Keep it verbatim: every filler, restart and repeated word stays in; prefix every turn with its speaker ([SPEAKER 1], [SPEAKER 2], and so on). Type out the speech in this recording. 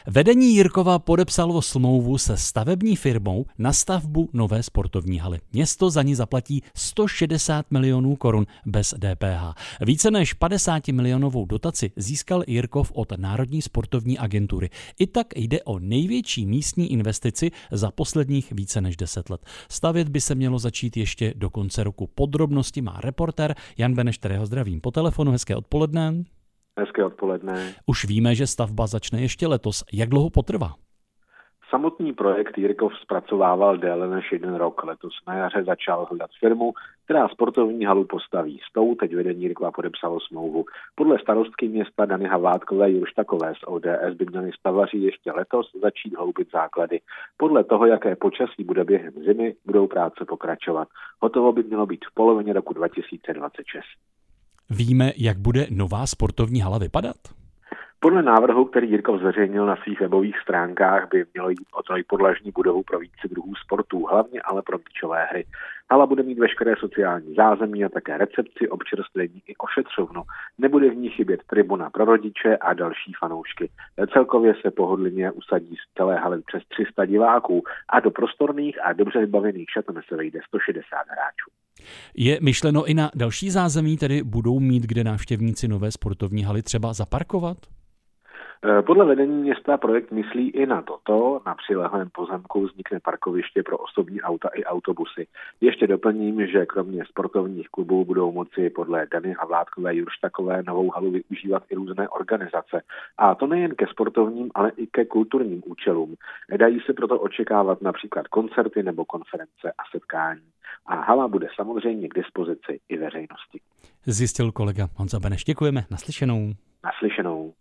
[SPEAKER 1] Vedení Jirkova podepsalo smlouvu se stavební firmou na stavbu nové sportovní haly. Město za ní zaplatí sto šedesát milionů korun bez D P H. Více než padesát milionovou dotaci získal Jirkov od Národní sportovní agentury. I tak jde o největší místní investici za posledních více než deset let. Stavět by se mělo začít ještě do konce roku. Podrobnosti má reportér Jan Beneš, kterého zdravím po telefonu. Hezké odpoledne.
[SPEAKER 2] Hezké odpoledne.
[SPEAKER 1] Už víme, že stavba začne ještě letos. Jak dlouho potrvá?
[SPEAKER 2] Samotný projekt Jirkov zpracovával déle než jeden rok. Letos na jaře začal hledat firmu, která sportovní halu postaví. S tou teď vedení Jirkova podepsalo smlouvu. Podle starostky města Dany Havlátkové Jurštakové z O D S by měli stavaři ještě letos začít hloubit základy. Podle toho, jaké počasí bude během zimy, budou práce pokračovat. Hotovo by mělo být v polovině roku dva tisíce dvacet šest.
[SPEAKER 1] Víme, jak bude nová sportovní hala vypadat?
[SPEAKER 2] Podle návrhu, který Jirkov zveřejnil na svých webových stránkách, by mělo jít o trojpodlažní budovu pro více druhů sportů, hlavně ale pro míčové hry. Hala bude mít veškeré sociální zázemí a také recepci, občerstvení i ošetřovnu. Nebude v ní chybět tribuna pro rodiče a další fanoušky. Celkově se pohodlně usadí z celé haly přes tři sta diváků a do prostorných a dobře vybavených šatn se vejde sto šedesát hráčů.
[SPEAKER 1] Je myšleno i na další zázemí, tedy budou mít kde návštěvníci nové sportovní haly třeba zaparkovat?
[SPEAKER 2] Podle vedení města projekt myslí i na toto. Na přilehlém pozemku vznikne parkoviště pro osobní auta i autobusy. Ještě doplním, že kromě sportovních klubů budou moci podle Dany Havlátkové Jurštakové novou halu využívat i různé organizace. A to nejen ke sportovním, ale i ke kulturním účelům. Dají se proto očekávat například koncerty nebo konference a setkání. A hala bude samozřejmě k dispozici i veřejnosti.
[SPEAKER 1] Zjistil kolega Honza Beneš. Děkujeme. Naslyšenou.
[SPEAKER 2] Naslyšenou.